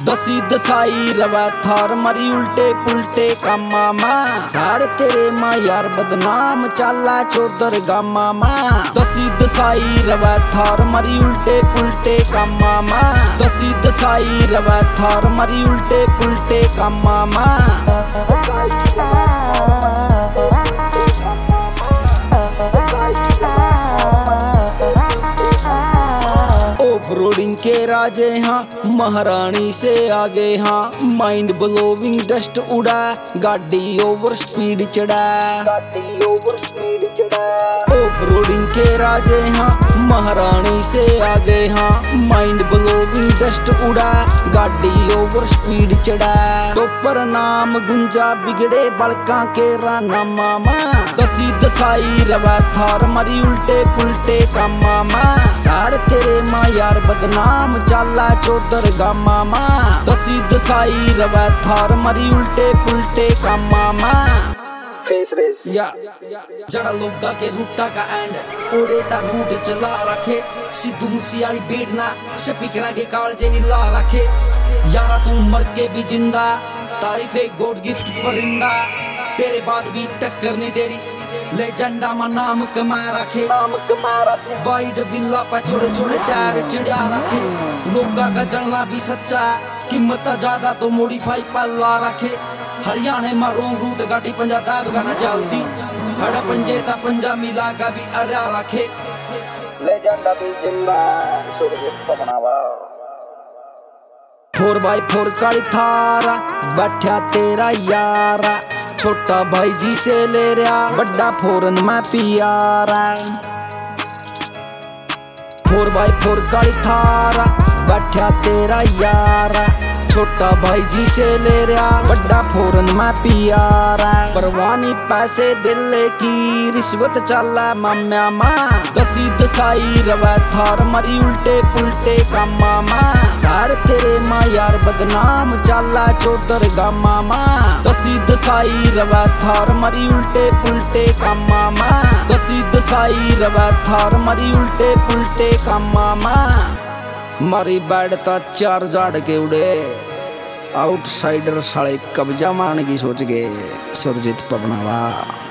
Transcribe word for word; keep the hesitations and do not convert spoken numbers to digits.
दसी दसाई रवा थार मरी उल्टे पुल्टे कामा मां सार तेरे मां यार बदनाम चाला चौधर गामा मां दसी दसाई रवा थार मरी उल्टे पुल्टे कामा मां दसी दसाई रवा थार मरी उल्टे पुल्टे कामा मां रोडिंग के राजे हाँ महारानी से आगे हाँ माइंड ब्लोविंग डस्ट उड़ा गाड़ी ओवर स्पीड चढ़ा गाड़ी ओवर स्पीड चढ़ा ऑफ रोडिंग के राजे हाँ महारानी से आगे हाँ माइंड ब्लोविंग डस्ट उड़ा गाड़ी ओवर स्पीड चढ़ा टोपर नाम गुंजा बिगड़े बड़का के राना मामा दसी दसाई रवा थार मरी उल्टे पुल्टे कामा मां सार तेरे मां यार बदनाम चाला चौधर गामा मां दसी दसाई रवा थार मरी उल्टे पुल्टे कामा मां फेस रेस या जड़ा लोगा के रूटा का एंड ओड़े ता रूट चला रखे सिद्धू मूसेवाली बेटना स्पीकरा के कालजे हिला रखे यारा तू मर के भी जिंदा तारीफे गॉड गिफ्ट परिंदा तेरे बाद भी टक्कर नहीं तेरी लेजेंडा मा नाम कमा रखे नाम कमा रखे वाइड विला पे छोटे छोटे टायर चिड़ा रखे लोगा का जलना भी सच्चा कीमत ज्यादा तो मॉडिफाई पल्ला रखे हरियाणा में रोंग रूट गाड़ी पंजा दाब गाना चलती हड़ा पंजे ता पंजा मिला का भी अरा रखे लेजेंडा भी जिंदा सुरजीत पवनावा फोर बाई फोर काली थारा बैठा तेरा यारा छोटा भाई जी से ले रहा बड़ा फोरन में पियारा फोर बाई फोर काली थारा बैठा तेरा यारा छोटा भाई जी से ले रहा बड़ा फोरन में पियारा परवानी पैसे दिल की रिश्वत चाला माम्या मां दसी दसाई रवा थार मरी उल्टे पुल्टे कामा मां सार तेरे मां यार बदनाम चाला चौधर गामा मां दसी दसाई रवा थार मरी उल्टे पुल्टे कामा मां दसी दसाई रवा थार मरी उल्टे पुल्टे कामा मां मारी बैठता चार जाड़ के उड़े आउटसाइडर साले कब्जा मारने की सोच गए सुरजीत पवनावा।